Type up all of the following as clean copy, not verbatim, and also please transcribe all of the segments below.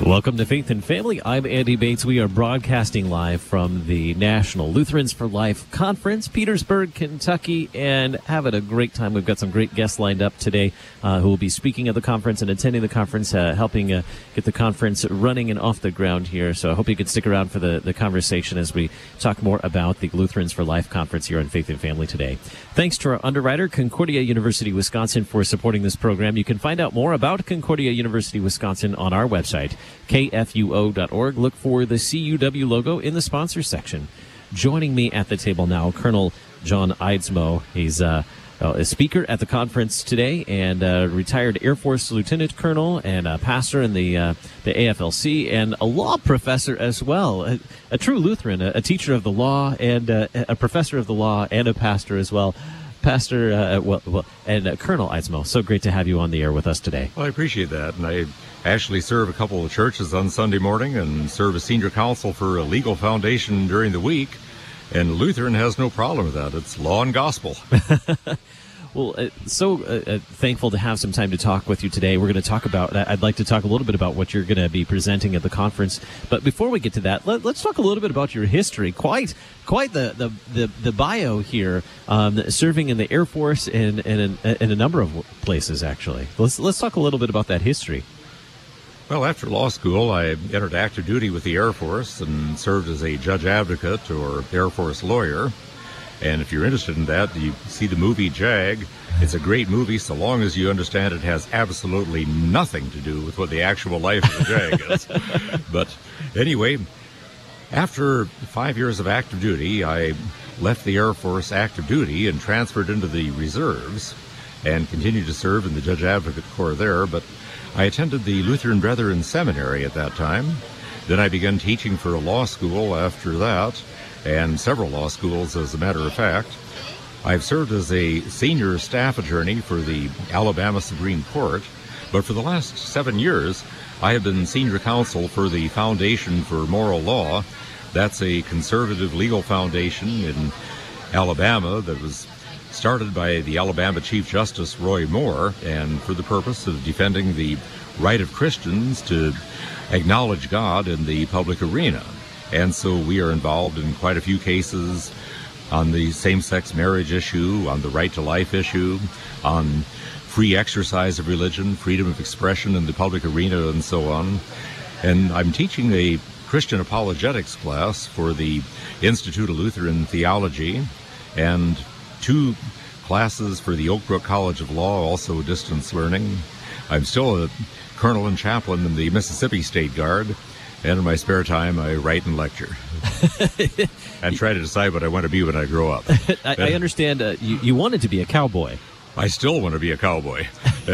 Welcome to Faith and Family. I'm Andy Bates. We are broadcasting live from the National Lutherans for Life Conference, Petersburg, Kentucky, and having a great time. We've got some great guests lined up today who will be speaking at the conference and attending the conference, helping get the conference running and off the ground here. So I hope you can stick around for the conversation as we talk more about the Lutherans for Life Conference here on Faith and Family today. Thanks to our underwriter, Concordia University, Wisconsin, for supporting this program. You can find out more about Concordia University, Wisconsin on our website, kfuo.org. Look for the CUW logo in the sponsors section. Joining me at the table now, Colonel John Eidsmoe. He's a speaker at the conference today and retired Air Force Lieutenant Colonel and a pastor in the AFLC and a law professor as well. A true Lutheran, a teacher of the law and a professor of the law and a pastor as well. Pastor, and Colonel Eidsmoe, so great to have you on the air with us today. Well, I appreciate that, and I actually serve a couple of churches on Sunday morning and serve as senior counsel for a legal foundation during the week, and Lutheran has no problem with that. It's law and gospel. Well, so thankful to have some time to talk with you today. We're going to talk about, I'd like to talk a little bit about what you're going to be presenting at the conference. But before we get to that, let's talk a little bit about your history. Quite the bio here, serving in the Air Force and in a number of places, actually. Let's talk a little bit about that history. Well, after law school, I entered active duty with the Air Force and served as a judge advocate or Air Force lawyer. And if you're interested in that, you see the movie Jag. It's a great movie so long as you understand it has absolutely nothing to do with what the actual life of the Jag is. But anyway, after 5 years of active duty, I left the Air Force active duty and transferred into the reserves and continued to serve in the Judge Advocate Corps there. But I attended the Lutheran Brethren Seminary at that time. Then I began teaching for a law school after that, and several law schools, as a matter of fact. I've served as a senior staff attorney for the Alabama Supreme Court, but for the last 7 years, I have been senior counsel for the Foundation for Moral Law. That's a conservative legal foundation in Alabama that was started by the Alabama Chief Justice Roy Moore, and for the purpose of defending the right of Christians to acknowledge God in the public arena. And so we are involved in quite a few cases on the same-sex marriage issue, on the right to life issue, on free exercise of religion, freedom of expression in the public arena, and so on. And I'm teaching a Christian apologetics class for the Institute of Lutheran Theology and 2 classes for the Oak Brook College of Law, also distance learning. I'm still a colonel and chaplain in the Mississippi State Guard. And in my spare time, I write and lecture and try to decide what I want to be when I grow up. I understand you wanted to be a cowboy. I still want to be a cowboy,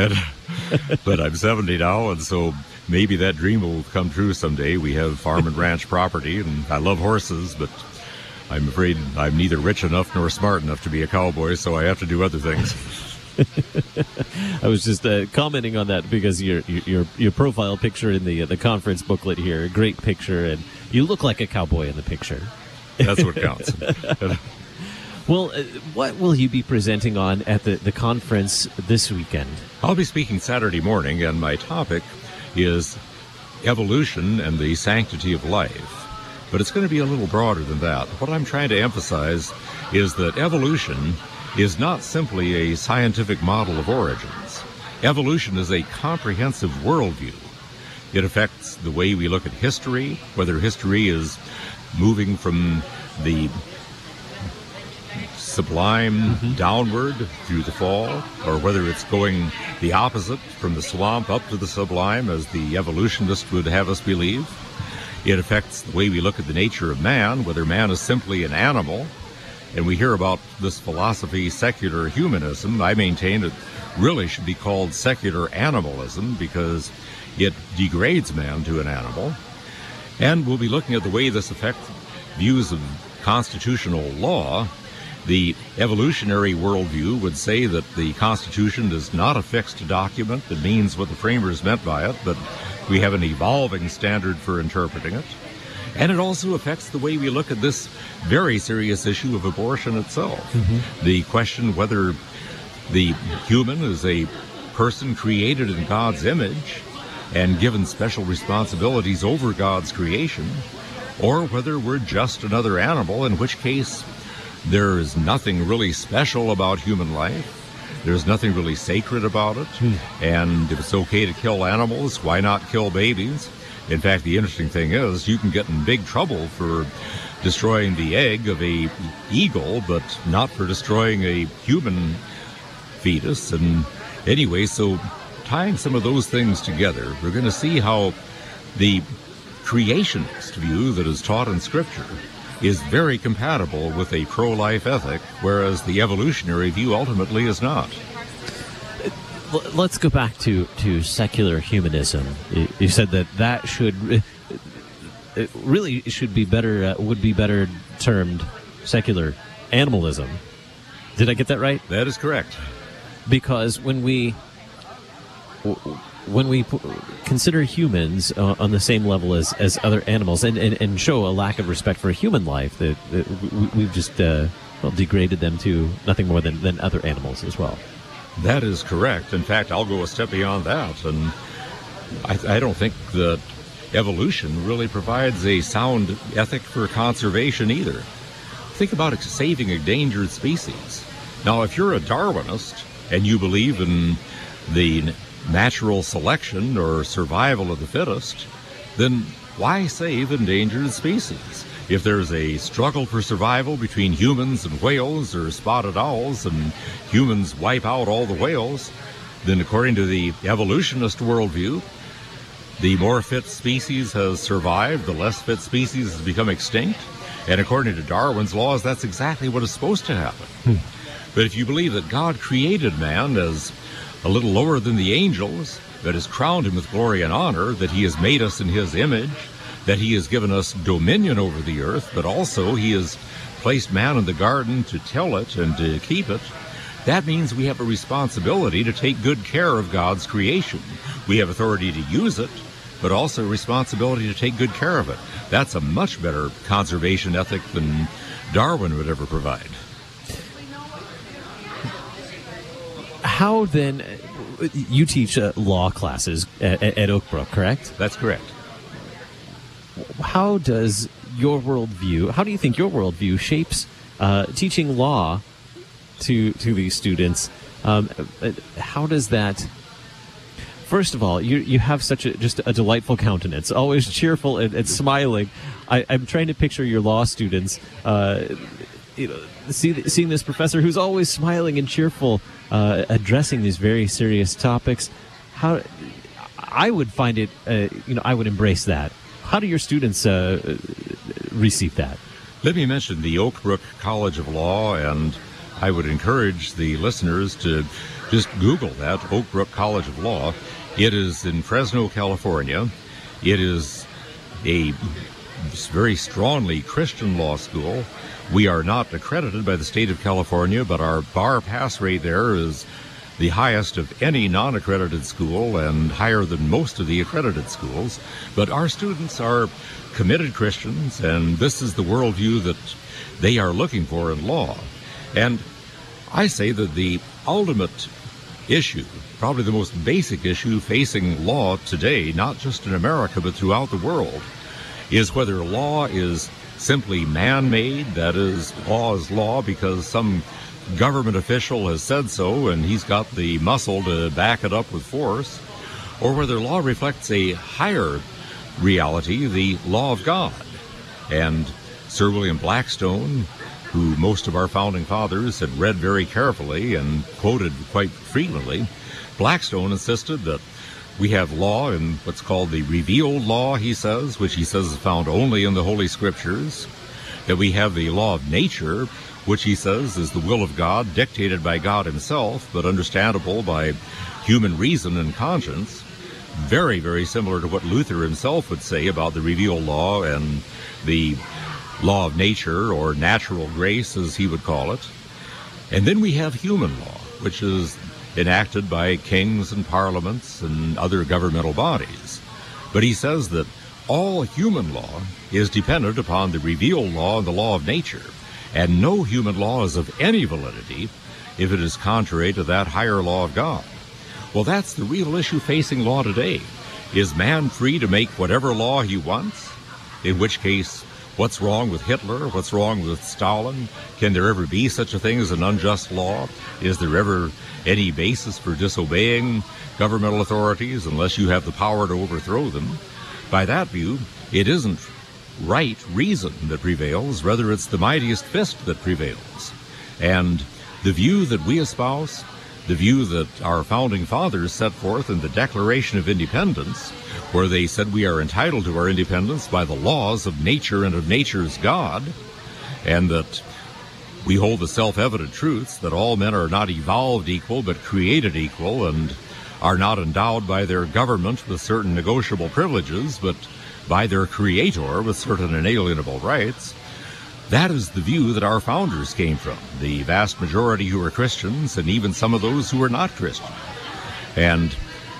but I'm 70 now, and so maybe that dream will come true someday. We have farm and ranch property, and I love horses, but I'm afraid I'm neither rich enough nor smart enough to be a cowboy, so I have to do other things. I was just commenting on that because your profile picture in the conference booklet here, a great picture, and you look like a cowboy in the picture. That's what counts. Well, what will you be presenting on at the conference this weekend? I'll be speaking Saturday morning, and my topic is evolution and the sanctity of life. But it's going to be a little broader than that. What I'm trying to emphasize is that evolution is not simply a scientific model of origins. Evolution is a comprehensive worldview. It affects the way we look at history, whether history is moving from the sublime downward through the fall, or whether it's going the opposite from the swamp up to the sublime, as the evolutionists would have us believe. It affects the way we look at the nature of man, whether man is simply an animal. And we hear about this philosophy, secular humanism. I maintain it really should be called secular animalism because it degrades man to an animal. And we'll be looking at the way this affects views of constitutional law. The evolutionary worldview would say that the Constitution is not a fixed document that means what the framers meant by it, but we have an evolving standard for interpreting it. And it also affects the way we look at this very serious issue of abortion itself. The question whether the human is a person created in God's image, and given special responsibilities over God's creation, or whether we're just another animal, in which case there is nothing really special about human life. There's nothing really sacred about it. And if it's okay to kill animals, why not kill babies? In fact, the interesting thing is you can get in big trouble for destroying the egg of a eagle, but not for destroying a human fetus. And anyway, so tying some of those things together, we're going to see how the creationist view that is taught in Scripture is very compatible with a pro-life ethic, whereas the evolutionary view ultimately is not. Let's go back to secular humanism. You said that should it really should be better, would be better termed secular animalism. Did I get that right? That is correct. Because when we consider humans on the same level as other animals and show a lack of respect for human life, that we've just degraded them to nothing more than other animals as well. That is correct. In fact, I'll go a step beyond that, and I don't think that evolution really provides a sound ethic for conservation either. Think about saving endangered species. Now, if you're a Darwinist and you believe in the natural selection or survival of the fittest, then why save endangered species? If there's a struggle for survival between humans and whales or spotted owls, and humans wipe out all the whales, then according to the evolutionist worldview, the more fit species has survived, the less fit species has become extinct. And according to Darwin's laws, that's exactly what is supposed to happen. But if you believe that God created man as a little lower than the angels, that has crowned him with glory and honor, that he has made us in his image, that he has given us dominion over the earth, but also he has placed man in the garden to till it and to keep it, that means we have a responsibility to take good care of God's creation. We have authority to use it, but also a responsibility to take good care of it. That's a much better conservation ethic than Darwin would ever provide. How then, you teach law classes at Oak Brook, correct? That's correct. How does your worldview, how do you think your worldview shapes teaching law to these students? How does that, first of all, you have such just a delightful countenance, always cheerful and smiling. I'm trying to picture your law students, seeing this professor who's always smiling and cheerful, addressing these very serious topics. How I would find it, I would embrace that. How do your students receive that? Let me mention the Oak Brook College of Law, and I would encourage the listeners to just Google that, Oak Brook College of Law. It is in Fresno, California. It is a very strongly Christian law school. We are not accredited by the state of California, but our bar pass rate there is the highest of any non-accredited school and higher than most of the accredited schools. But our students are committed Christians, and this is the worldview that they are looking for in law. And I say that the ultimate issue, probably the most basic issue facing law today, not just in America but throughout the world, is whether law is simply man-made, that is, law is law because some government official has said so and he's got the muscle to back it up with force, or whether law reflects a higher reality, the law of God. And Sir William Blackstone, who most of our founding fathers had read very carefully and quoted quite frequently, Blackstone insisted that we have law in what's called the revealed law, he says, which he says is found only in the Holy Scriptures, that we have the law of nature, which he says is the will of God, dictated by God himself, but understandable by human reason and conscience. Very, very similar to what Luther himself would say about the revealed law and the law of nature, or natural grace, as he would call it. And then we have human law, which is enacted by kings and parliaments and other governmental bodies. But he says that all human law is dependent upon the revealed law and the law of nature, and no human law is of any validity if it is contrary to that higher law of God. Well, that's the real issue facing law today. Is man free to make whatever law he wants? In which case, what's wrong with Hitler? What's wrong with Stalin? Can there ever be such a thing as an unjust law? Is there ever any basis for disobeying governmental authorities unless you have the power to overthrow them? By that view, it isn't right reason that prevails, rather it's the mightiest fist that prevails. And the view that we espouse, the view that our founding fathers set forth in the Declaration of Independence, where they said we are entitled to our independence by the laws of nature and of nature's God, and that we hold the self-evident truths that all men are not evolved equal but created equal, and are not endowed by their government with certain negotiable privileges, but by their creator with certain inalienable rights. That is the view that our founders came from, the vast majority who are Christians, and even some of those who are not Christian. And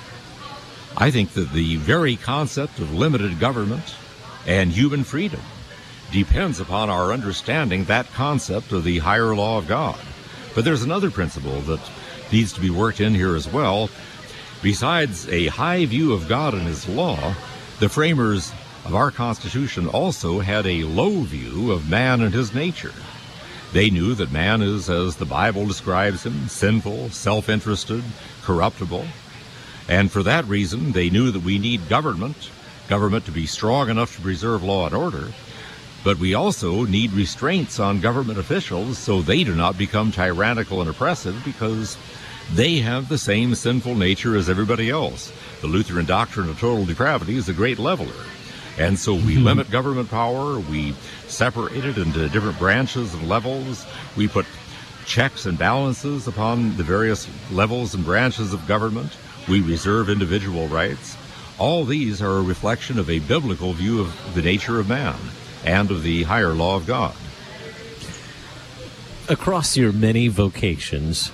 I think that the very concept of limited government and human freedom depends upon our understanding that concept of the higher law of God. But there's another principle that needs to be worked in here as well. Besides a high view of God and his law, the framers of our Constitution also had a low view of man and his nature. They knew that man is, as the Bible describes him, sinful, self-interested, corruptible. And for that reason, they knew that we need government to be strong enough to preserve law and order. But we also need restraints on government officials so they do not become tyrannical and oppressive, because they have the same sinful nature as everybody else. The Lutheran doctrine of total depravity is a great leveler. And so we limit government power, we separate it into different branches and levels, we put checks and balances upon the various levels and branches of government, we reserve individual rights. All these are a reflection of a biblical view of the nature of man and of the higher law of God. Across your many vocations,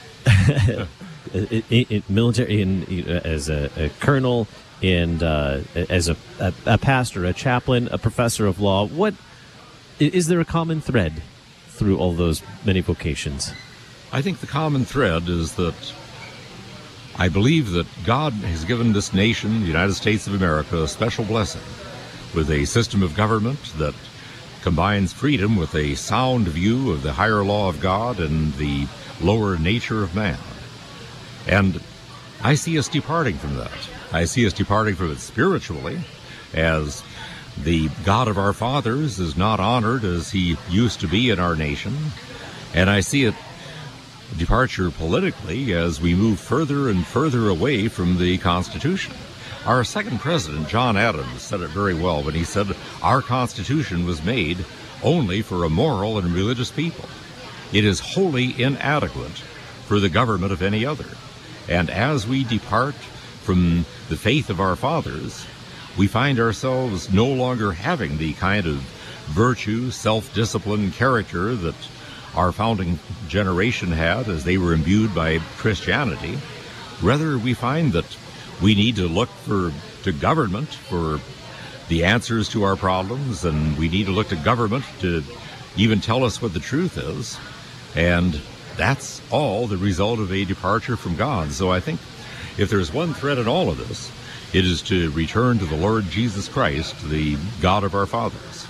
military, as a colonel, and as a pastor, a chaplain, a professor of law, what is there a common thread through all those many vocations? I think the common thread is that I believe that God has given this nation, the United States of America, a special blessing with a system of government that combines freedom with a sound view of the higher law of God and the lower nature of man. And I see us departing from that. I see us departing from it spiritually, as the God of our fathers is not honored as he used to be in our nation. And I see it departure politically as we move further and further away from the Constitution. Our second president, John Adams, said it very well when he said, our Constitution was made only for a moral and religious people. It is wholly inadequate for the government of any other. And as we depart from the faith of our fathers, we find ourselves no longer having the kind of virtue, self-discipline, character that our founding generation had as they were imbued by Christianity. Rather, we find that we need to look to government for the answers to our problems, and we need to look to government to even tell us what the truth is. And that's all the result of a departure from God. So I think if there's one thread in all of this, it is to return to the Lord Jesus Christ, the God of our fathers.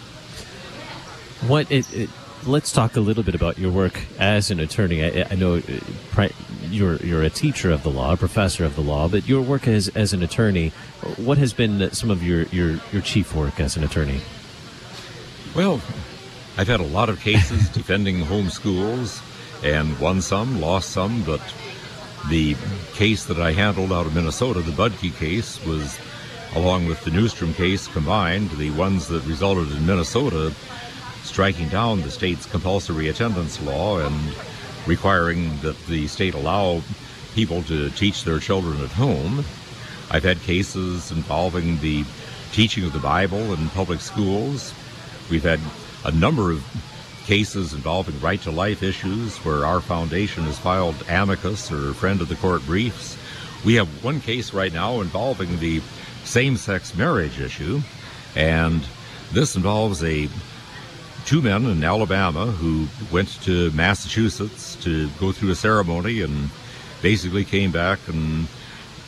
Let's talk a little bit about your work as an attorney. I know you're a teacher of the law, a professor of the law, but your work as an attorney, what has been some of your chief work as an attorney? Well, I've had a lot of cases defending home schools, and won some, lost some, but the case that I handled out of Minnesota, the Budke case, was, along with the Newstrom case combined, the ones that resulted in Minnesota striking down the state's compulsory attendance law and requiring that the state allow people to teach their children at home. I've had cases involving the teaching of the Bible in public schools. We've had a number of cases involving right-to-life issues where our foundation has filed amicus or friend of the court briefs. We have one case right now involving the same-sex marriage issue, and this involves two men in Alabama who went to Massachusetts to go through a ceremony and basically came back and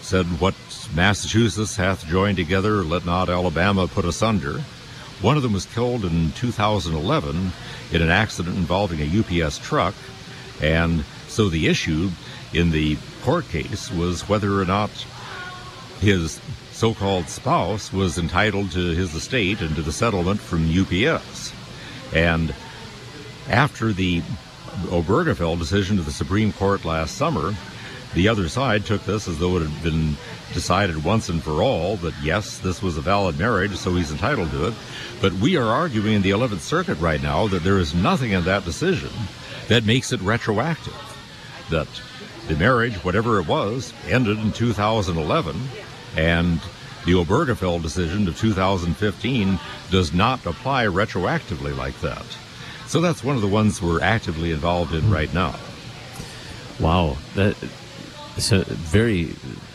said, "What Massachusetts hath joined together, let not Alabama put asunder." One of them was killed in 2011 in an accident involving a UPS truck. And so the issue in the court case was whether or not his so-called spouse was entitled to his estate and to the settlement from UPS. And after the Obergefell decision of the Supreme Court last summer, the other side took this as though it had been decided once and for all that, yes, this was a valid marriage, so he's entitled to it. But we are arguing in the 11th Circuit right now that there is nothing in that decision that makes it retroactive, that the marriage, whatever it was, ended in 2011, and the Obergefell decision of 2015 does not apply retroactively like that. So that's one of the ones we're actively involved in right now. Wow. So very,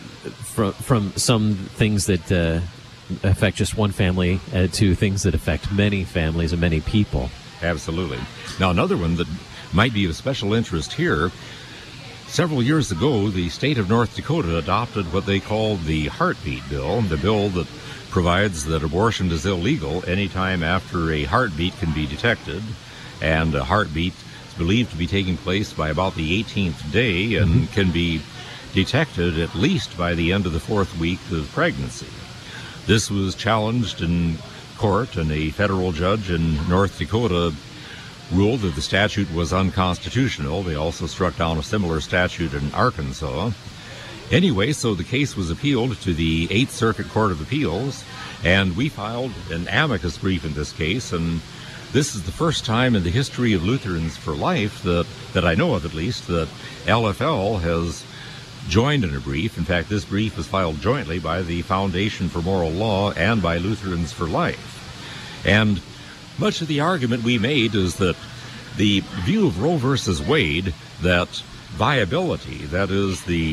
from some things that affect just one family to things that affect many families and many people. Absolutely. Now, another one that might be of special interest here, several years ago, the state of North Dakota adopted what they called the Heartbeat Bill, the bill that provides that abortion is illegal anytime after a heartbeat can be detected, and a heartbeat is believed to be taking place by about the 18th day and can be detected at least by the end of the 4th week of pregnancy. This was challenged in court, and a federal judge in North Dakota ruled that the statute was unconstitutional. They also struck down a similar statute in Arkansas. Anyway, so the case was appealed to the 8th Circuit Court of Appeals, and we filed an amicus brief in this case, and this is the first time in the history of Lutherans for Life that I know of, at least, that LFL has joined in a brief. In fact, this brief was filed jointly by the Foundation for Moral Law and by Lutherans for Life. And much of the argument we made is that the view of Roe versus Wade, that viability, that is the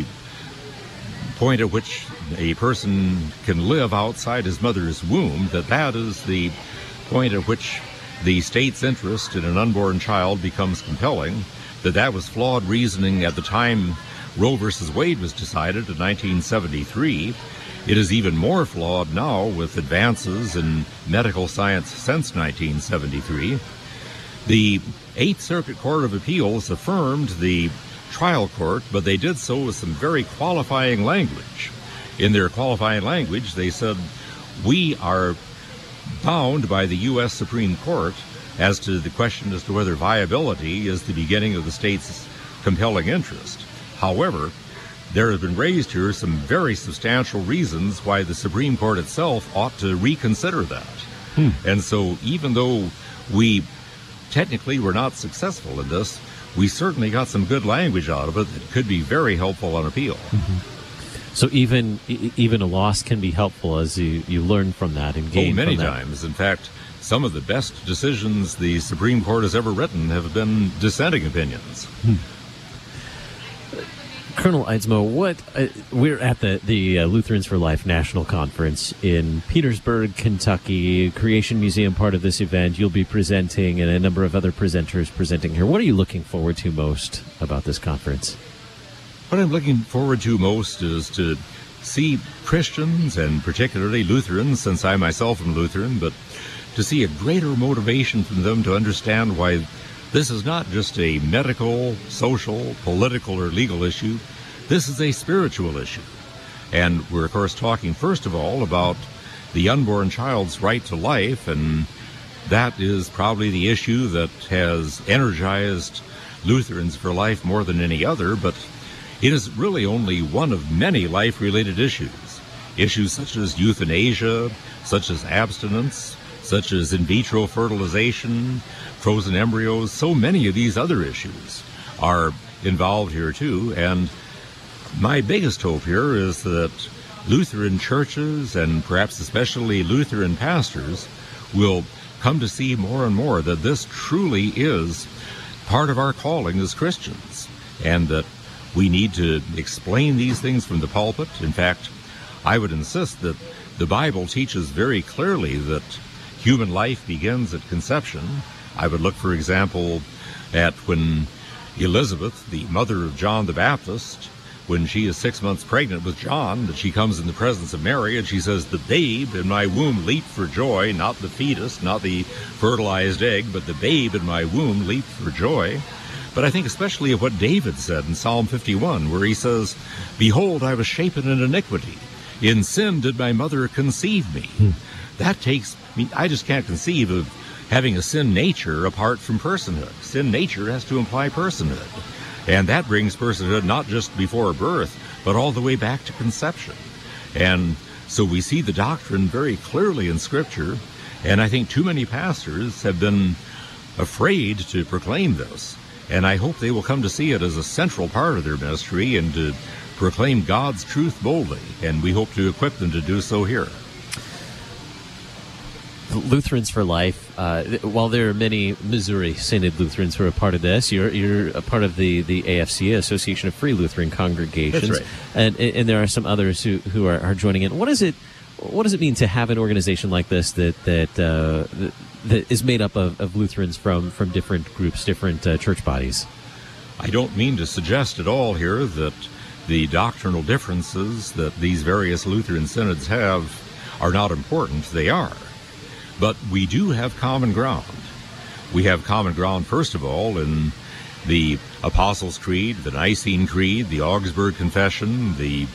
point at which a person can live outside his mother's womb, that is the point at which the state's interest in an unborn child becomes compelling, that was flawed reasoning at the time Roe versus Wade was decided in 1973. It is even more flawed now with advances in medical science since 1973. The 8th Circuit Court of Appeals affirmed the trial court, but they did so with some very qualifying language. In their qualifying language, they said, "We are bound by the U.S. Supreme Court as to the question as to whether viability is the beginning of the state's compelling interest. However, there have been raised here some very substantial reasons why the Supreme Court itself ought to reconsider that." And so even though we technically were not successful in this, we certainly got some good language out of it that could be very helpful on appeal. So even a loss can be helpful as you learn from that and gain many from that. times. In fact, some of the best decisions the Supreme Court has ever written have been dissenting opinions. Colonel Eidsmoe, we're at the Lutherans for Life National Conference in Petersburg, Kentucky, Creation Museum part of this event. You'll be presenting, and a number of other presenters presenting here. What are you looking forward to most about this conference? What I'm looking forward to most is to see Christians, and particularly Lutherans, since I myself am Lutheran, but to see a greater motivation from them to understand why this is not just a medical, social, political, or legal issue. This is a spiritual issue. And we're, of course, talking, first of all, about the unborn child's right to life, and that is probably the issue that has energized Lutherans for Life more than any other, but it is really only one of many life-related issues. Issues such as euthanasia, such as abstinence, such as in vitro fertilization, frozen embryos, so many of these other issues are involved here too. And my biggest hope here is that Lutheran churches, and perhaps especially Lutheran pastors, will come to see more and more that this truly is part of our calling as Christians, and that we need to explain these things from the pulpit. In fact, I would insist that the Bible teaches very clearly that human life begins at conception. I would look, for example, at when Elizabeth, the mother of John the Baptist, when she is 6 months pregnant with John, that she comes in the presence of Mary and she says, "The babe in my womb leaped for joy," not the fetus, not the fertilized egg, but the babe in my womb leaped for joy. But I think especially of what David said in Psalm 51, where he says, "Behold, I was shapen in iniquity. In sin did my mother conceive me." That takes me, I just can't conceive of having a sin nature apart from personhood. Sin nature has to imply personhood. And that brings personhood not just before birth, but all the way back to conception. And so we see the doctrine very clearly in Scripture, and I think too many pastors have been afraid to proclaim this. And I hope they will come to see it as a central part of their ministry and to proclaim God's truth boldly. And we hope to equip them to do so here. Lutherans for Life, while there are many Missouri Synod Lutherans who are a part of this, you're a part of the AFCA, Association of Free Lutheran Congregations. That's right. And there are some others who are joining in. What does it mean to have an organization like this that is made up of Lutherans from different groups, different church bodies? I don't mean to suggest at all here that the doctrinal differences that these various Lutheran synods have are not important. They are. But we do have common ground. We have common ground, first of all, in the Apostles' Creed, the Nicene Creed, the Augsburg Confession, the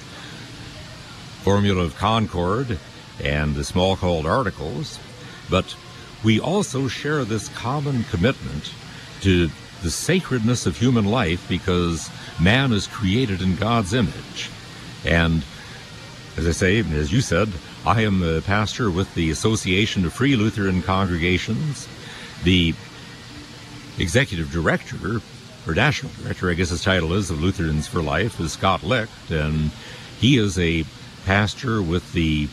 Formula of Concord, and the Smalcald Articles. But we also share this common commitment to the sacredness of human life because man is created in God's image. And as I say, as you said, I am a pastor with the Association of Free Lutheran Congregations. The executive director, or national director, I guess his title is, of Lutherans for Life, is Scott Licht, and he is a pastor with the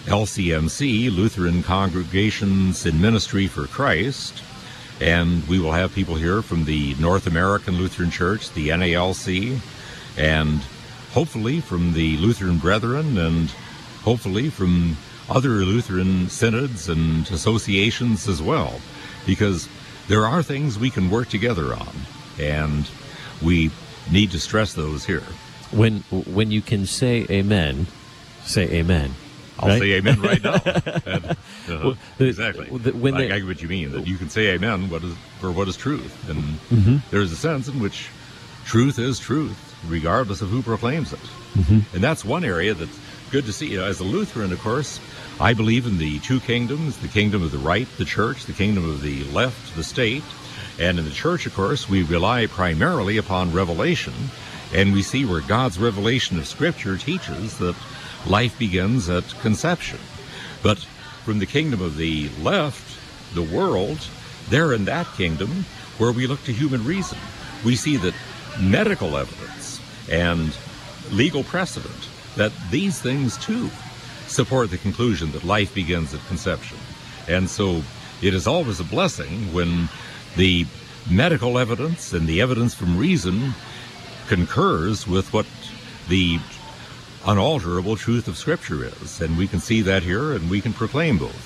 LCMC, Lutheran Congregations in Ministry for Christ. And we will have people here from the North American Lutheran Church, the NALC, and hopefully from the Lutheran Brethren, and hopefully from other Lutheran synods and associations as well, because there are things we can work together on, and we need to stress those here. When you can say amen, say amen. I'll right? say amen right now. And, exactly. I get what you mean, that you can say amen for what is truth. And there's a sense in which truth is truth, regardless of who proclaims it. And that's one area that's good to see. As a Lutheran, of course, I believe in the two kingdoms, the kingdom of the right, the church, the kingdom of the left, the state. And in the church, of course, we rely primarily upon revelation. And we see where God's revelation of Scripture teaches that life begins at conception. But from the kingdom of the left, the world, there in that kingdom, where we look to human reason, we see that medical evidence and legal precedent, that these things too support the conclusion that life begins at conception. And so it is always a blessing when the medical evidence and the evidence from reason concurs with what the unalterable truth of Scripture is. And we can see that here, and we can proclaim both.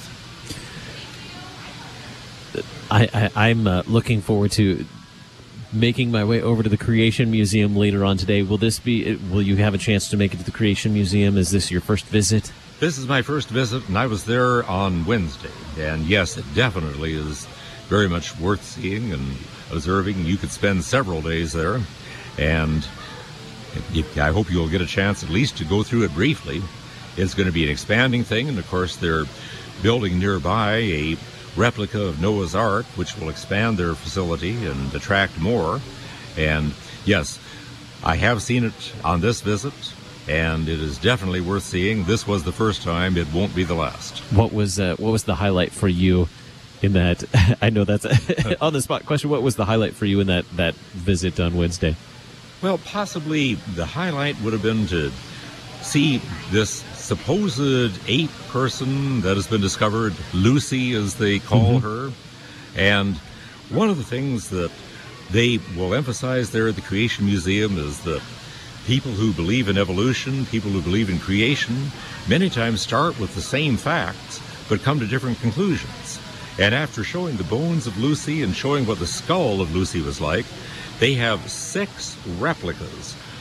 I'm looking forward to making my way over to the Creation Museum later on today. Will you have a chance to make it to the Creation Museum? Is this your first visit? This is my first visit, and I was there on Wednesday. And yes, it definitely is very much worth seeing and observing. You could spend several days there, and I hope you'll get a chance at least to go through it briefly. It's going to be an expanding thing, and of course they're building nearby a replica of Noah's Ark, which will expand their facility and attract more. And yes, I have seen it on this visit, and it is definitely worth seeing. This was the first time. It won't be the last. What was the highlight for you in that? I know that's a on the spot question. What was the highlight for you in that visit on Wednesday? Well, possibly the highlight would have been to see this supposed ape person that has been discovered, Lucy as they call her. And one of the things that they will emphasize there at the Creation Museum is that people who believe in evolution, people who believe in creation, many times start with the same facts but come to different conclusions. And after showing the bones of Lucy and showing what the skull of Lucy was like, they have 6 replicas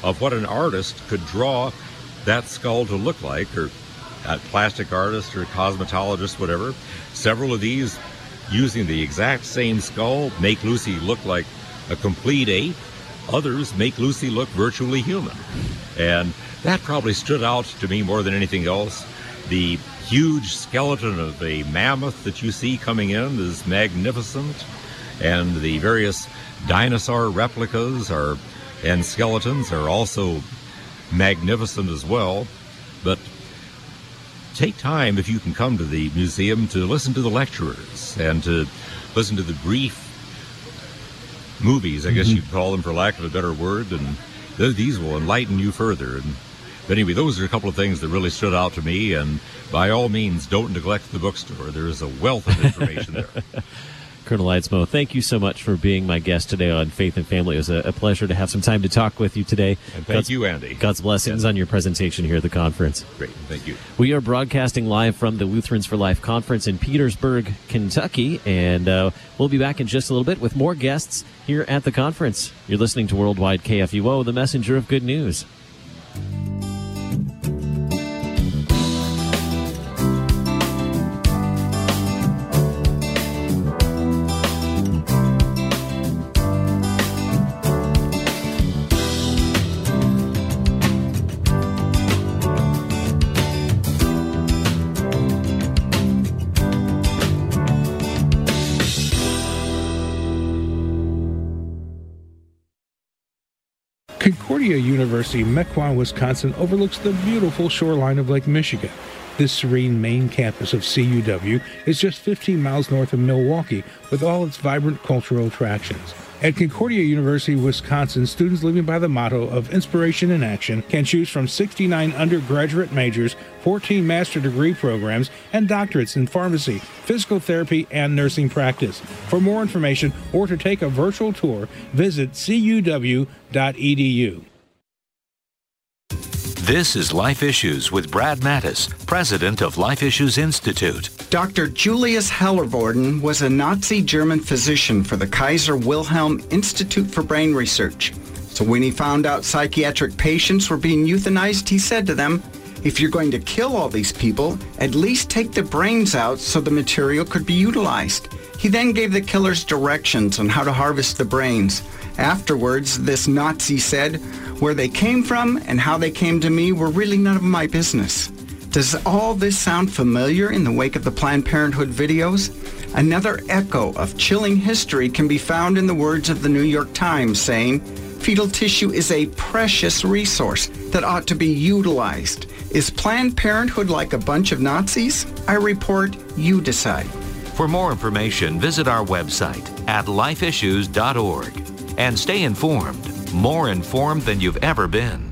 of what an artist could draw that skull to look like, or a plastic artist or a cosmetologist, whatever. Several of these, using the exact same skull, make Lucy look like a complete ape. Others make Lucy look virtually human. And that probably stood out to me more than anything else. The huge skeleton of a mammoth that you see coming in is magnificent, and the various dinosaur replicas and skeletons are also magnificent as well. But take time, if you can come to the museum, to listen to the lecturers and to listen to the brief movies, I guess you'd call them, for lack of a better word, and these will enlighten you further. But anyway, those are a couple of things that really stood out to me, and by all means, don't neglect the bookstore. There is a wealth of information there. Colonel Eidsmoe, thank you so much for being my guest today on Faith and Family. It was a pleasure to have some time to talk with you today. And thank you, Andy. God's blessings on your presentation here at the conference. Great. Thank you. We are broadcasting live from the Lutherans for Life conference in Petersburg, Kentucky, and we'll be back in just a little bit with more guests here at the conference. You're listening to Worldwide KFUO, the messenger of good news. Concordia University, Mequon, Wisconsin overlooks the beautiful shoreline of Lake Michigan. This serene main campus of CUW is just 15 miles north of Milwaukee, with all its vibrant cultural attractions. At Concordia University, Wisconsin, students living by the motto of inspiration in action can choose from 69 undergraduate majors, 14 master degree programs, and doctorates in pharmacy, physical therapy, and nursing practice. For more information or to take a virtual tour, visit cuw.edu. This is Life Issues with Brad Mattis, president of Life Issues Institute. Dr. Julius Hallervorden was a Nazi German physician for the Kaiser Wilhelm Institute for Brain Research. So when he found out psychiatric patients were being euthanized, he said to them, if you're going to kill all these people, at least take the brains out so the material could be utilized. He then gave the killers directions on how to harvest the brains. Afterwards, this Nazi said, where they came from and how they came to me were really none of my business. Does all this sound familiar in the wake of the Planned Parenthood videos? Another echo of chilling history can be found in the words of the New York Times saying, fetal tissue is a precious resource that ought to be utilized. Is Planned Parenthood like a bunch of Nazis? I report, you decide. For more information, visit our website at lifeissues.org and stay informed, more informed than you've ever been.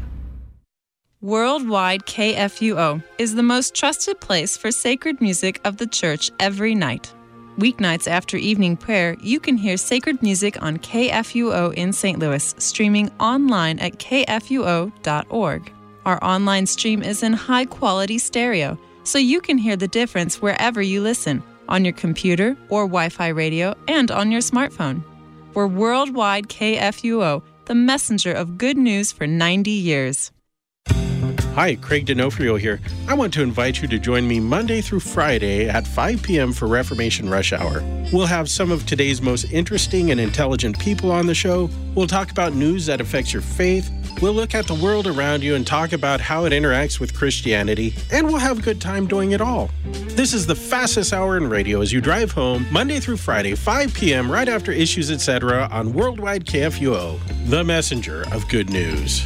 Worldwide KFUO is the most trusted place for sacred music of the church every night. Weeknights after evening prayer, you can hear sacred music on KFUO in St. Louis, streaming online at kfuo.org. Our online stream is in high-quality stereo, so you can hear the difference wherever you listen, on your computer or Wi-Fi radio, and on your smartphone. We're Worldwide KFUO, the messenger of good news for 90 years. Hi, Craig D'Onofrio here. I want to invite you to join me Monday through Friday at 5 p.m. for Reformation Rush Hour. We'll have some of today's most interesting and intelligent people on the show. We'll talk about news that affects your faith. We'll look at the world around you and talk about how it interacts with Christianity. And we'll have a good time doing it all. This is the fastest hour in radio as you drive home Monday through Friday, 5 p.m. right after Issues, etc. on Worldwide KFUO, the messenger of good news.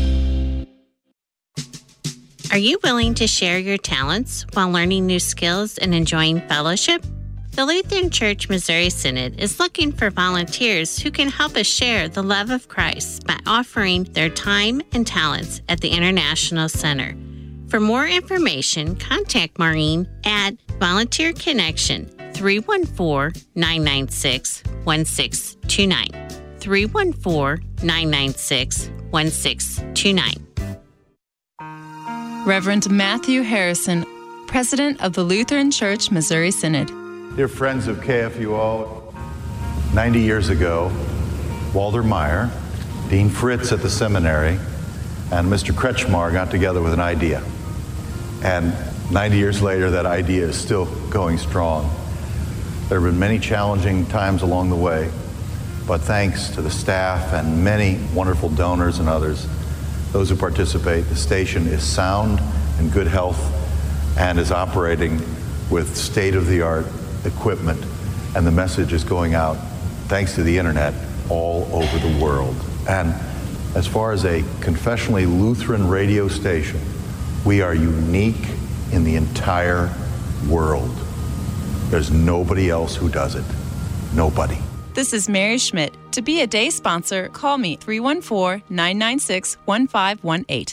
Are you willing to share your talents while learning new skills and enjoying fellowship? The Lutheran Church Missouri Synod is looking for volunteers who can help us share the love of Christ by offering their time and talents at the International Center. For more information, contact Maureen at Volunteer Connection 314-996-1629. 314-996-1629. Reverend Matthew Harrison, President of the Lutheran Church Missouri Synod. Dear friends of KFUO, 90 years ago, Walter Meyer, Dean Fritz at the seminary, and Mr. Kretschmar got together with an idea. And 90 years later, that idea is still going strong. There have been many challenging times along the way, but thanks to the staff and many wonderful donors and others, those who participate, the station is sound and good health and is operating with state-of-the-art equipment, and the message is going out, thanks to the internet, all over the world. And as far as a confessionally Lutheran radio station, we are unique in the entire world. There's nobody else who does it. Nobody. This is Mary Schmidt. To be a day sponsor, call me 314-996-1518.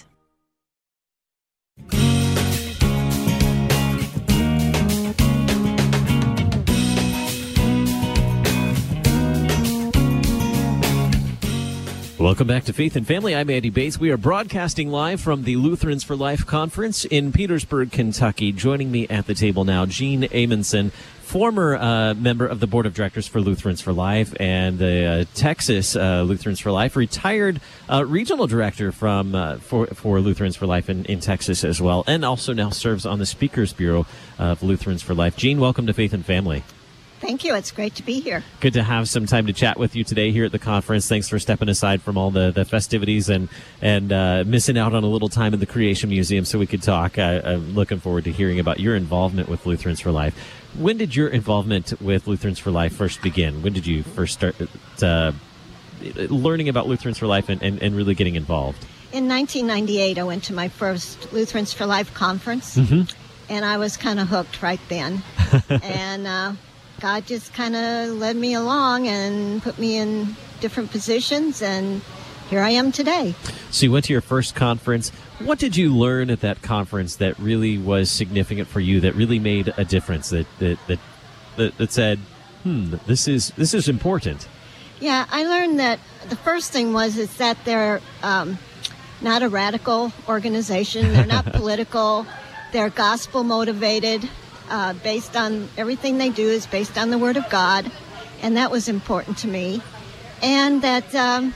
Welcome back to Faith and Family. I'm Andy Bates. We are broadcasting live from the Lutherans for Life conference in Petersburg, Kentucky. Joining me at the table now, Gene Amundsen, former member of the Board of Directors for Lutherans for Life and the Texas Lutherans for Life, retired regional director for Lutherans for Life in Texas as well, and also now serves on the Speakers Bureau of Lutherans for Life. Gene, welcome to Faith and Family. Thank you. It's great to be here. Good to have some time to chat with you today here at the conference. Thanks for stepping aside from all the festivities and missing out on a little time in the Creation Museum so we could talk. I'm looking forward to hearing about your involvement with Lutherans for Life. When did your involvement with Lutherans for Life first begin? When did you first start learning about Lutherans for Life and really getting involved? In 1998, I went to my first Lutherans for Life conference, and I was kind of hooked right then. And God just kind of led me along and put me in different positions, and here I am today. So you went to your first conference. What did you learn at that conference that really was significant for you, that really made a difference, that said, this is important? Yeah, I learned that the first thing is that they're not a radical organization. They're not political. They're gospel motivated. Based on everything they do is based on the Word of God, and that was important to me. And that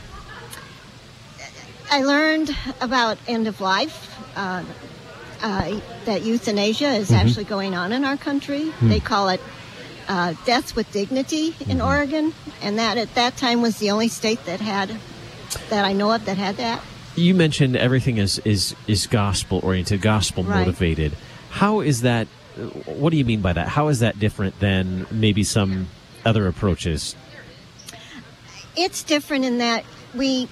I learned about end of life, that euthanasia is actually going on in our country. They call it death with dignity in Oregon, and that at that time was the only state that I know of that had that. You mentioned everything is gospel oriented, gospel motivated. How is that? What do you mean by that? How is that different than maybe some other approaches? It's different in that we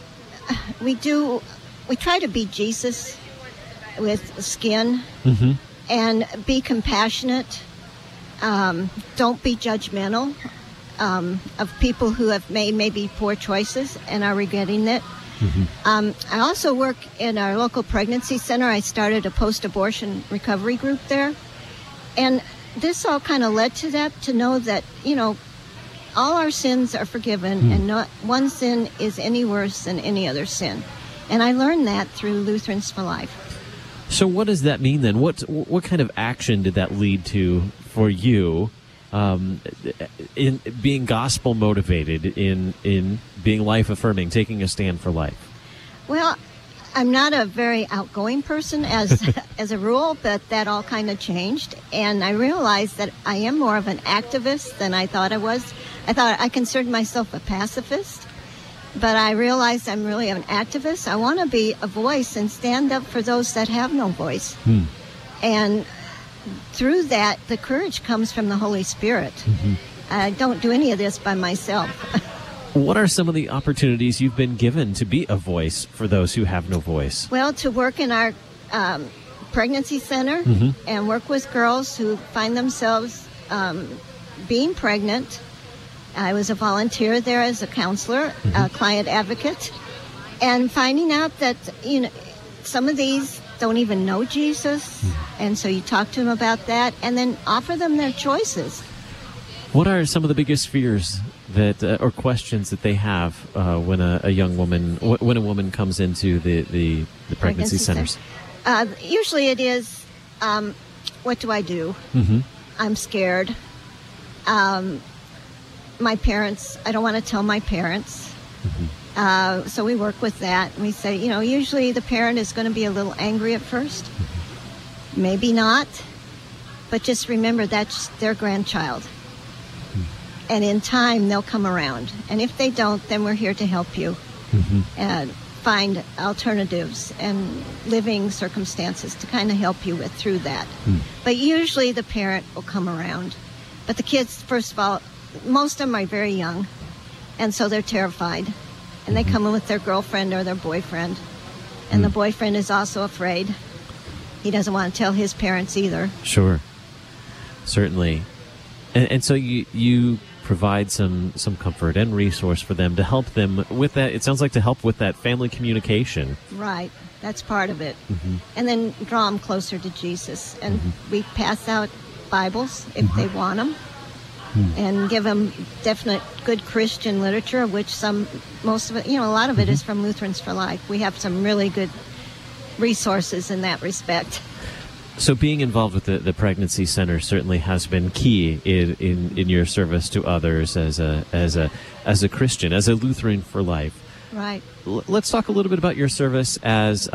try to be Jesus with skin and be compassionate. Don't be judgmental of people who have made maybe poor choices and are regretting it. I also work in our local pregnancy center. I started a post-abortion recovery group there. And this all kind of led to that, to know that, all our sins are forgiven and not one sin is any worse than any other sin. And I learned that through Lutherans for Life. So what does that mean then? What kind of action did that lead to for you in being gospel motivated, in being life affirming, taking a stand for life? Well, I'm not a very outgoing person as a rule, but that all kind of changed. And I realized that I am more of an activist than I thought I was. I thought I considered myself a pacifist, but I realized I'm really an activist. I want to be a voice and stand up for those that have no voice. And through that, the courage comes from the Holy Spirit. I don't do any of this by myself. What are some of the opportunities you've been given to be a voice for those who have no voice? Well, to work in our pregnancy center and work with girls who find themselves being pregnant. I was a volunteer there as a counselor, a client advocate, and finding out that, some of these don't even know Jesus, and so you talk to them about that and then offer them their choices. What are some of the biggest fears that or questions that they have when a young woman, when a woman comes into the pregnancy centers? Usually it is, what do I do? I'm scared. My parents, I don't want to tell my parents. So we work with that. And we say, usually the parent is going to be a little angry at first. Maybe not. But just remember that's their grandchild. And in time, they'll come around. And if they don't, then we're here to help you and find alternatives and living circumstances to kind of help you through that. But usually the parent will come around. But the kids, first of all, most of them are very young, and so they're terrified. And they come in with their girlfriend or their boyfriend. And the boyfriend is also afraid. He doesn't want to tell his parents either. Sure. Certainly. And so you provide some comfort and resource for them to help them with that. It sounds like to help with that family communication. Right. That's part of it. And then draw them closer to Jesus. And we pass out Bibles if they want them. And give them definite good Christian literature, which most of it, a lot of it is from Lutherans for Life. We have some really good resources in that respect. So being involved with the Pregnancy Center certainly has been key in your service to others as a Christian, as a Lutheran for Life. Right. Let's talk a little bit about your service as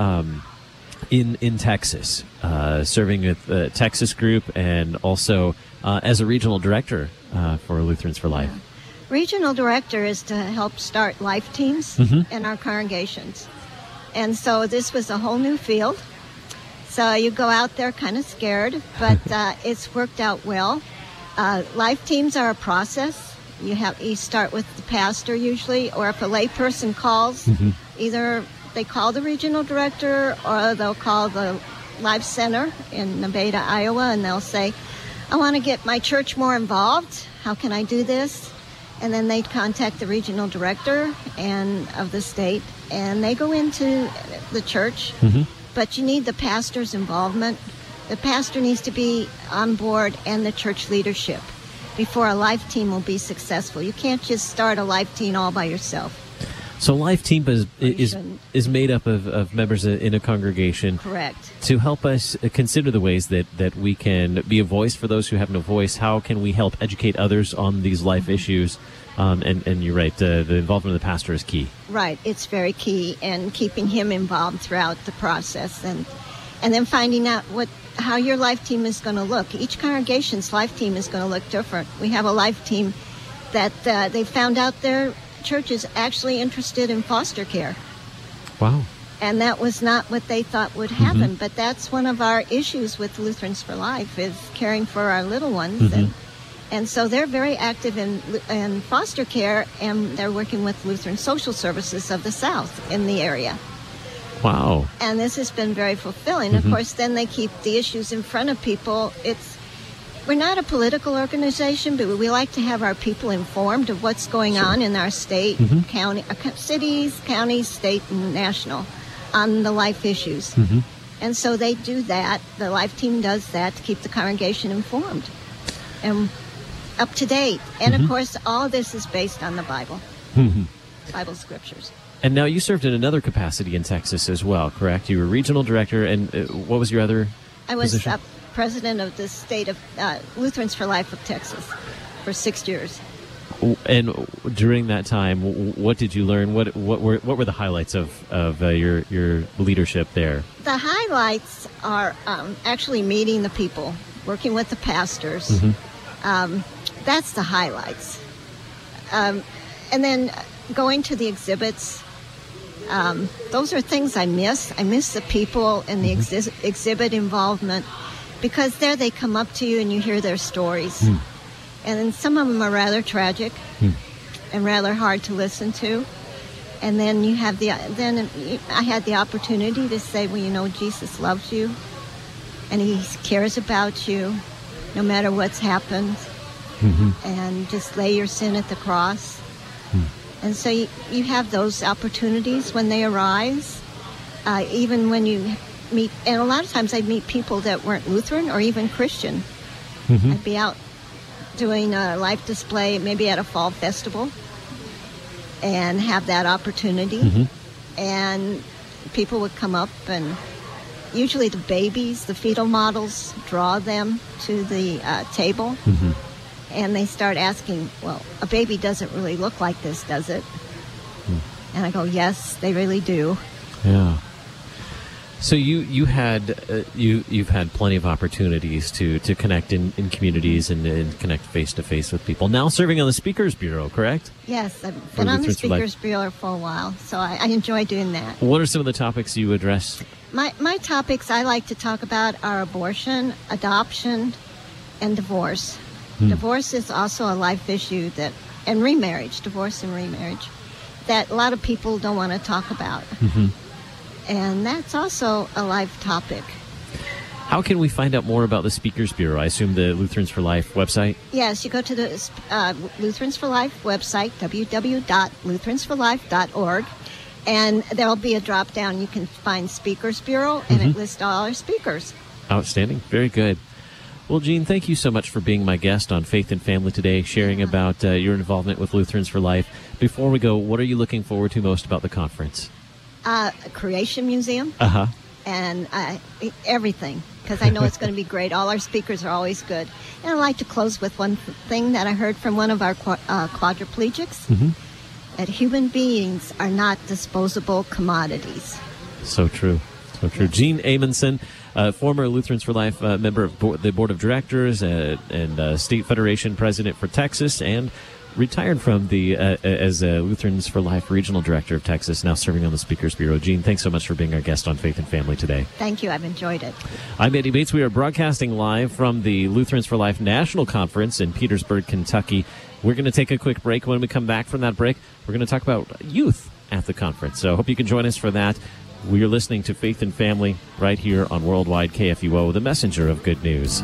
in Texas, serving with the Texas group, and also as a regional director for Lutherans for Life. Regional director is to help start life teams in our congregations. And so this was a whole new field. So you go out there kind of scared, but it's worked out well. Life teams are a process. You start with the pastor usually, or if a lay person calls, either they call the regional director or they'll call the Life Center in Nevada, Iowa, and they'll say, I want to get my church more involved. How can I do this? And then they contact the regional director of the state, and they go into the church. But you need the pastor's involvement. The pastor needs to be on board and the church leadership before a life team will be successful. You can't just start a life team all by yourself. So life team is made up of members in a congregation. Correct. To help us consider the ways that we can be a voice for those who have no voice. How can we help educate others on these life issues? And you're right, the involvement of the pastor is key. Right, it's very key, and keeping him involved throughout the process, and then finding out how your life team is going to look. Each congregation's life team is going to look different. We have a life team that they found out their church is actually interested in foster care. Wow. And that was not what they thought would happen, but that's one of our issues with Lutherans for Life, is caring for our little ones. And so they're very active in foster care, and they're working with Lutheran Social Services of the South in the area. Wow. And this has been very fulfilling. Of course, then they keep the issues in front of people. We're not a political organization, but we like to have our people informed of what's going on in our state, county, cities, counties, state, and national on the life issues. And so they do that. The life team does that to keep the congregation informed and up to date. And of course, all of this is based on the Bible, Bible scriptures. And now you served in another capacity in Texas as well, correct? You were regional director, and what was your other position? I was president of the state of Lutherans for Life of Texas for 6 years. And during that time, what did you learn? What were the highlights of your leadership there? The highlights are actually meeting the people, working with the pastors. That's the highlights. And then going to the exhibits. Those are things I miss. I miss the people and the exhibit involvement, because there they come up to you and you hear their stories. And then some of them are rather tragic and rather hard to listen to. And then I had the opportunity to say, well, Jesus loves you and he cares about you no matter what's happened. And just lay your sin at the cross. And so you have those opportunities when they arise, even when you meet, and a lot of times I'd meet people that weren't Lutheran or even Christian. I'd be out doing a life display, maybe at a fall festival, and have that opportunity. And people would come up, and usually the babies, the fetal models, draw them to the table. And they start asking, well, a baby doesn't really look like this, does it? And I go, yes, they really do. Yeah. So you've had plenty of opportunities to connect in communities and connect face to face with people. Now serving on the Speakers Bureau, correct? Yes, I've been on the Speakers Bureau for a while, so I enjoy doing that. What are some of the topics you address? My topics I like to talk about are abortion, adoption, and divorce. Divorce is also a life issue and remarriage, divorce and remarriage, that a lot of people don't want to talk about. And that's also a life topic. How can we find out more about the Speakers Bureau? I assume the Lutherans for Life website? Yes, you go to the Lutherans for Life website, www.lutheransforlife.org, and there'll be a drop-down. You can find Speakers Bureau, and it lists all our speakers. Outstanding. Very good. Well, Jean, thank you so much for being my guest on Faith and Family today, sharing about your involvement with Lutherans for Life. Before we go, what are you looking forward to most about the conference? A Creation Museum. And everything, because I know it's going to be great. All our speakers are always good. And I'd like to close with one thing that I heard from one of our quadriplegics, that human beings are not disposable commodities. So true. So true. Yes. Jean Amundsen, former Lutherans for Life member of the Board of Directors and State Federation President for Texas, and retired from the as Lutherans for Life Regional Director of Texas, now serving on the Speakers Bureau. Jean, thanks so much for being our guest on Faith and Family today. Thank you. I've enjoyed it. I'm Andy Bates. We are broadcasting live from the Lutherans for Life National Conference in Petersburg, Kentucky. We're going to take a quick break. When we come back from that break, we're going to talk about youth at the conference. So I hope you can join us for that. We are listening to Faith and Family right here on Worldwide KFUO, the messenger of good news.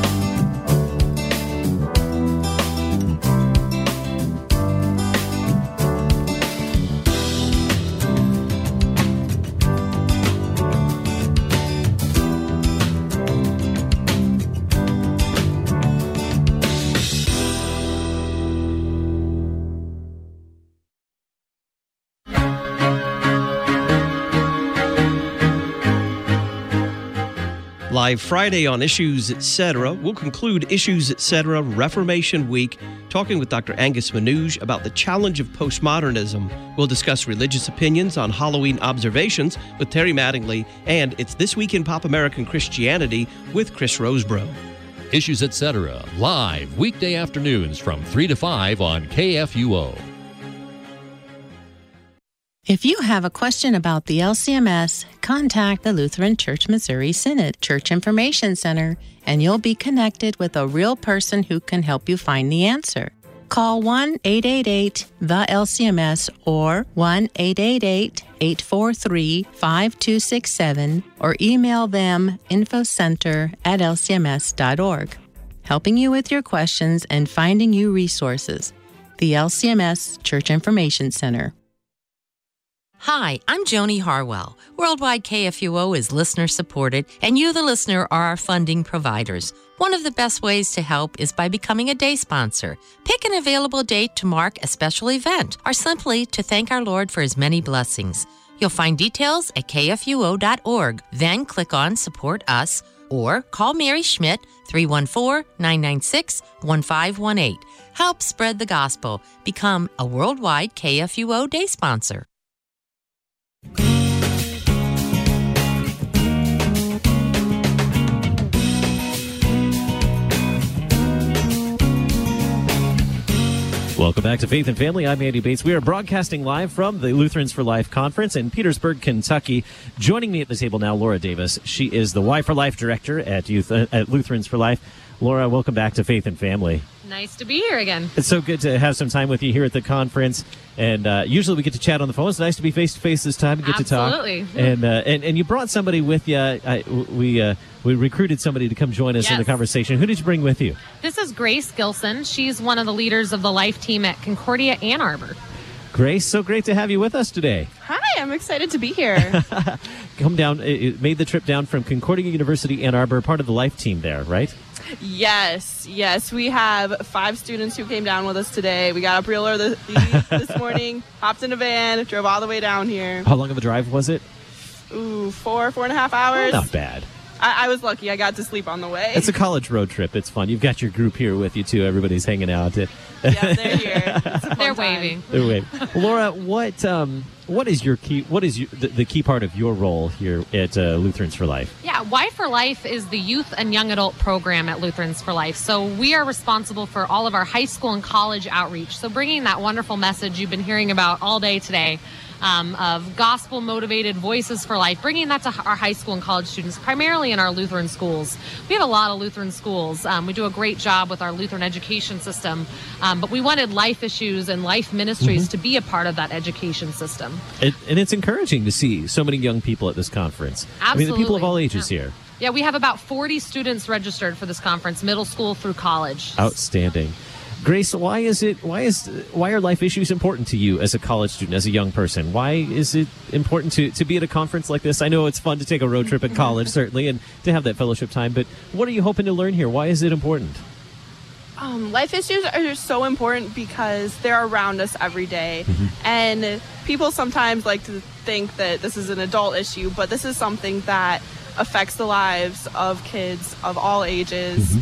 Live Friday on Issues Etc. We'll conclude Issues Etc. Reformation Week talking with Dr. Angus Manouge about the challenge of postmodernism. We'll discuss religious opinions on Halloween observations with Terry Mattingly, and it's This Week in Pop American Christianity with Chris Rosebrough. Issues Etc. live weekday afternoons from 3 to 5 on KFUO. If you have a question about the LCMS, contact the Lutheran Church Missouri Synod Church Information Center, and you'll be connected with a real person who can help you find the answer. Call 1-888-THE-LCMS or 1-888-843-5267 or email them infocenter@lcms.org. Helping you with your questions and finding you resources. The LCMS Church Information Center. Hi, I'm Joni Harwell. Worldwide KFUO is listener-supported, and you, the listener, are our funding providers. One of the best ways to help is by becoming a day sponsor. Pick an available date to mark a special event, or simply to thank our Lord for His many blessings. You'll find details at kfuo.org. Then click on Support Us, or call Mary Schmidt, 314-996-1518. Help spread the gospel. Become a Worldwide KFUO day sponsor. Welcome back to Faith and Family. I'm Andy Bates. We are broadcasting live from the Lutherans for Life conference in Petersburg, Kentucky. Joining me at the table now, Laura Davis. She is the Y for Life director at Lutherans for Life. Laura, welcome back to Faith and Family. Nice to be here again. It's so good to have some time with you here at the conference. And usually we get to chat on the phone. It's nice to be face-to-face this time and get to talk. Absolutely. And you brought somebody with you. We recruited somebody to come join us in the conversation. Who did you bring with you? This is Grace Gilson. She's one of the leaders of the Life team at Concordia Ann Arbor. Grace, so great to have you with us today. Hi, I'm excited to be here. Come down, made the trip down from Concordia University, Ann Arbor, part of the Life team there, right? Yes. We have 5 students who came down with us today. We got up real early this morning, hopped in a van, drove all the way down here. How long of a drive was it? 4.5 hours. Not bad. I was lucky. I got to sleep on the way. It's a college road trip. It's fun. You've got your group here with you, too. Everybody's hanging out. Yeah, they're here. They're waving. They're waving. Laura, what is your key? What is the key part of your role here at Lutherans for Life? Yeah, Y for Life is the youth and young adult program at Lutherans for Life. So we are responsible for all of our high school and college outreach. So bringing that wonderful message you've been hearing about all day today, of gospel-motivated voices for life, bringing that to our high school and college students, primarily in our Lutheran schools. We have a lot of Lutheran schools. We do a great job with our Lutheran education system, but we wanted life issues and life ministries to be a part of that education system. And it's encouraging to see so many young people at this conference. Absolutely. I mean, the people of all ages here. Yeah, we have about 40 students registered for this conference, middle school through college. Outstanding. Grace, why are life issues important to you as a college student, as a young person? Why is it important to be at a conference like this? I know it's fun to take a road trip at college, certainly, and to have that fellowship time, but what are you hoping to learn here? Why is it important? Life issues are so important because they're around us every day. And people sometimes like to think that this is an adult issue, but this is something that affects the lives of kids of all ages.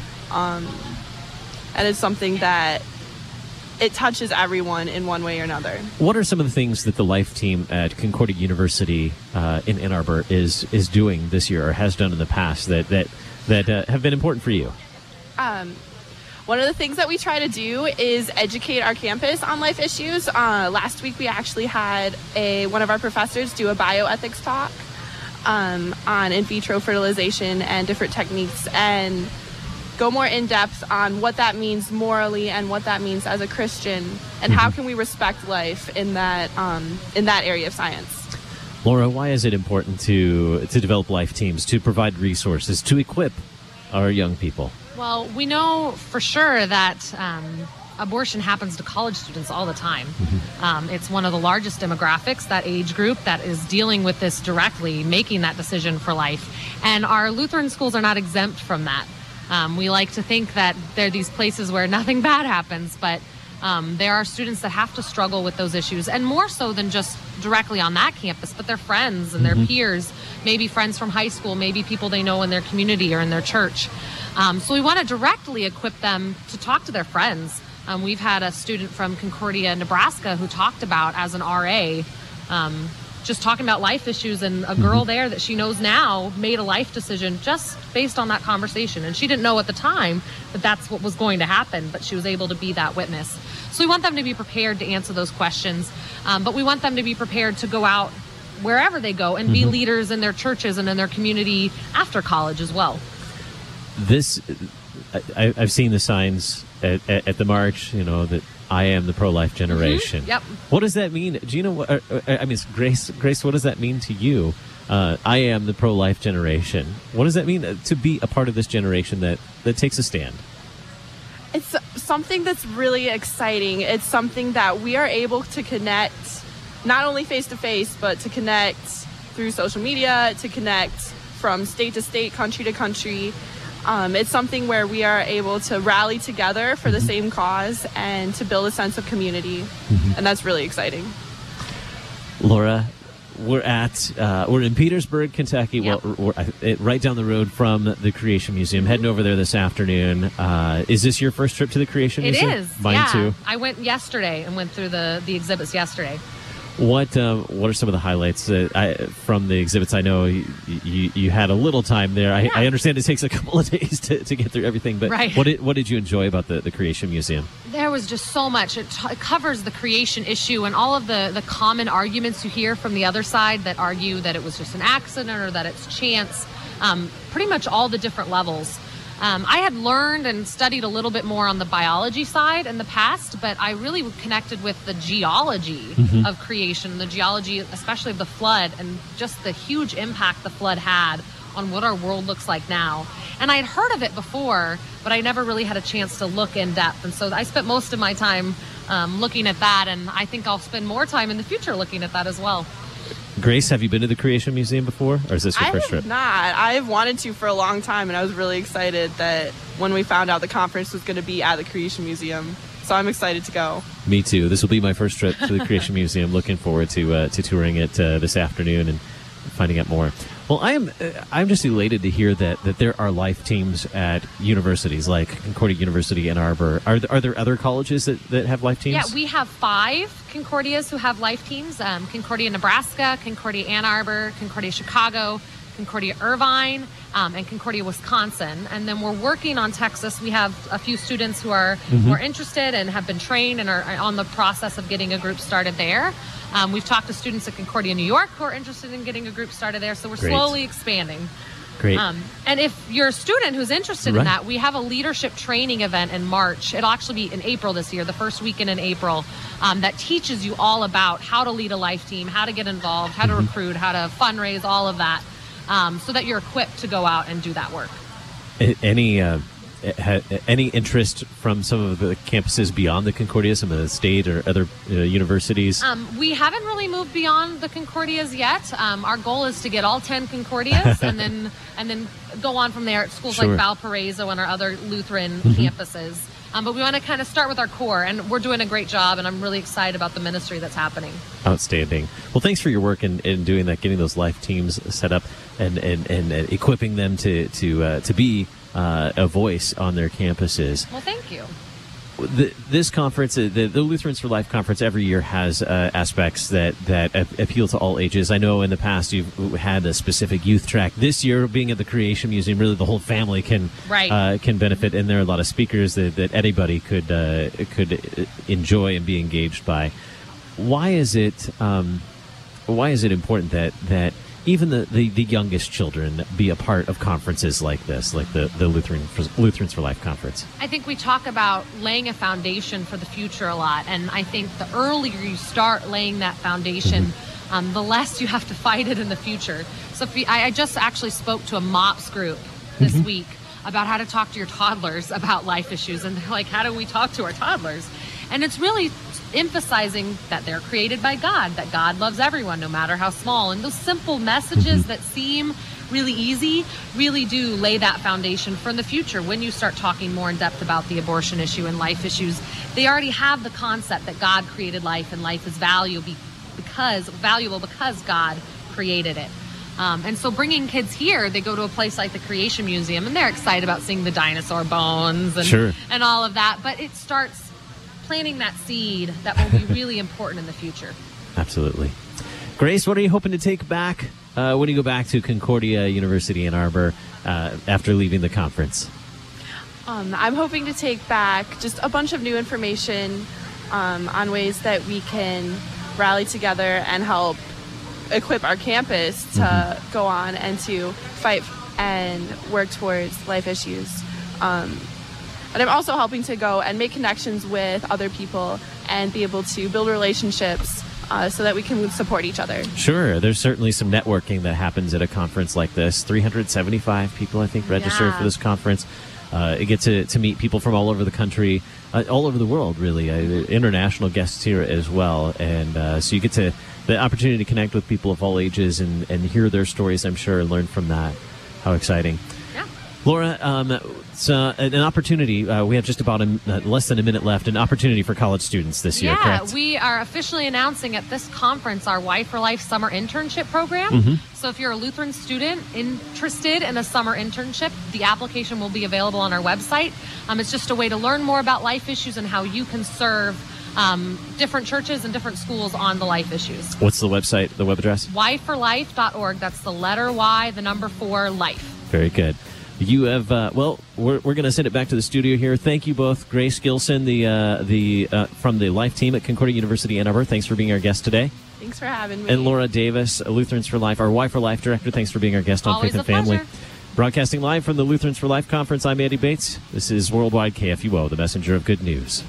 And it's something that it touches everyone in one way or another. What are some of the things that the Life team at Concordia University in Ann Arbor is doing this year or has done in the past that have been important for you? One of the things that we try to do is educate our campus on life issues. Last week we actually had one of our professors do a bioethics talk on in vitro fertilization and different techniques, and go more in depth on what that means morally and what that means as a Christian, and how can we respect life in that area of science. Laura, why is it important to develop life teams, to provide resources, to equip our young people? Well, we know for sure that abortion happens to college students all the time. It's one of the largest demographics, that age group, that is dealing with this directly, making that decision for life. And our Lutheran schools are not exempt from that. We like to think that they're these places where nothing bad happens, but there are students that have to struggle with those issues, and more so than just directly on that campus, but their friends and their peers, maybe friends from high school, maybe people they know in their community or in their church. So we want to directly equip them to talk to their friends. We've had a student from Concordia, Nebraska, who talked about, as an RA, just talking about life issues, and a girl there that she knows now made a life decision just based on that conversation. And she didn't know at the time that that's what was going to happen, but she was able to be that witness. So we want them to be prepared to answer those questions, but we want them to be prepared to go out wherever they go and be leaders in their churches and in their community after college as well. I've seen the signs at the march, that I am the pro-life generation. Yep. What does that mean? Do you know what? I mean, Grace, what does that mean to you? I am the pro-life generation. What does that mean to be a part of this generation that takes a stand? It's something that's really exciting. It's something that we are able to connect, not only face-to-face, but to connect through social media, to connect from state to state, country to country. It's something where we are able to rally together for the same cause and to build a sense of community, and that's really exciting. Laura, we're in Petersburg, Kentucky. Yep. We're right down the road from the Creation Museum. Heading over there this afternoon. Is this your first trip to the Creation Museum? It is. Mine too. I went yesterday and went through the exhibits yesterday. What are some of the highlights from the exhibits? I know you had a little time there. I understand it takes a couple of days to get through everything, but right. What did you enjoy about the Creation Museum? There was just so much. It covers the creation issue and all of the common arguments you hear from the other side that argue that it was just an accident or that it's chance. Pretty much all the different levels. I had learned and studied a little bit more on the biology side in the past, but I really connected with the geology of creation, the geology, especially of the flood, and just the huge impact the flood had on what our world looks like now. And I had heard of it before, but I never really had a chance to look in depth. And so I spent most of my time looking at that, and I think I'll spend more time in the future looking at that as well. Grace, have you been to the Creation Museum before, or is this your first trip? I have not. I've wanted to for a long time, and I was really excited that when we found out the conference was going to be at the Creation Museum. So I'm excited to go. Me too. This will be my first trip to the Creation Museum. Looking forward to touring it this afternoon and finding out more. Well, I'm just elated to hear that there are life teams at universities like Concordia University, Ann Arbor. Are there other colleges that have life teams? Yeah, we have 5 Concordias who have life teams. Concordia, Nebraska, Concordia, Ann Arbor, Concordia, Chicago, Concordia, Irvine, and Concordia, Wisconsin. And then we're working on Texas. We have a few students who are interested and have been trained and are on the process of getting a group started there. We've talked to students at Concordia, New York, who are interested in getting a group started there. So we're slowly expanding. Great. And if you're a student who's interested in that, we have a leadership training event in March. It'll actually be in April this year, the first weekend in April, that teaches you all about how to lead a life team, how to get involved, how to recruit, how to fundraise, all of that, so that you're equipped to go out and do that work. Any interest from some of the campuses beyond the Concordia, some of the state or other universities? We haven't really moved beyond the Concordias yet. Our goal is to get all 10 Concordias and then go on from there at schools like Valparaiso and our other Lutheran campuses. But we want to kind of start with our core, and we're doing a great job, and I'm really excited about the ministry that's happening. Outstanding. Well, thanks for your work in doing that, getting those life teams set up and equipping them to be a voice on their campuses. Well, thank you. This conference, the Lutherans for Life conference, every year has aspects that appeal to all ages. I know in the past you've had a specific youth track. This year, being at the Creation Museum, really the whole family can benefit, and there are a lot of speakers that anybody could enjoy and be engaged by. Why is it important that even the youngest children be a part of conferences like this, like the Lutherans for Life conference? I think we talk about laying a foundation for the future a lot, and I think the earlier you start laying that foundation, the less you have to fight it in the future. So I just actually spoke to a MOPS group this week about how to talk to your toddlers about life issues, and they're like, how do we talk to our toddlers? And it's really emphasizing that they're created by God, that God loves everyone, no matter how small. And those simple messages that seem really easy really do lay that foundation for the future. When you start talking more in depth about the abortion issue and life issues, they already have the concept that God created life, and life is valuable because God created it. And so bringing kids here, they go to a place like the Creation Museum, and they're excited about seeing the dinosaur bones and all of that. But it starts planting that seed that will be really important in the future. Absolutely. Grace, what are you hoping to take back when you go back to Concordia University Ann Arbor after leaving the conference? I'm hoping to take back just a bunch of new information on ways that we can rally together and help equip our campus to go on and to fight and work towards life issues. And I'm also helping to go and make connections with other people and be able to build relationships so that we can support each other. Sure. There's certainly some networking that happens at a conference like this. 375 people, I think, register for this conference. You get to meet people from all over the country, all over the world, really. International guests here as well. And so you get the opportunity to connect with people of all ages and hear their stories, I'm sure, and learn from that. How exciting. Yeah. Laura, it's an opportunity. We have just about less than a minute left. An opportunity for college students this year, correct? Yeah, we are officially announcing at this conference our Y for Life summer internship program. So if you're a Lutheran student interested in a summer internship, the application will be available on our website. It's just a way to learn more about life issues and how you can serve different churches and different schools on the life issues. What's the website, the web address? yforlife.org. That's the letter Y, the number 4, life. Very good. You have, we're going to send it back to the studio here. Thank you both. Grace Gilson, from the Life team at Concordia University Ann Arbor. Thanks for being our guest today. Thanks for having me. And Laura Davis, Lutherans for Life, our Y for Life director. Thanks for being our guest on Faith and Family. Broadcasting live from the Lutherans for Life conference, I'm Andy Bates. This is Worldwide KFUO, the messenger of good news.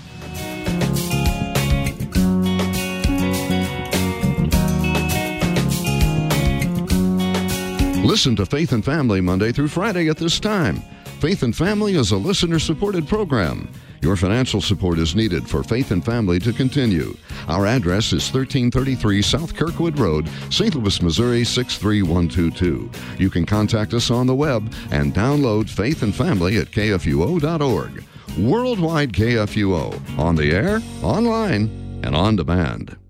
Listen to Faith and Family Monday through Friday at this time. Faith and Family is a listener-supported program. Your financial support is needed for Faith and Family to continue. Our address is 1333 South Kirkwood Road, St. Louis, Missouri 63122. You can contact us on the web and download Faith and Family at KFUO.org. Worldwide KFUO, on the air, online, and on demand.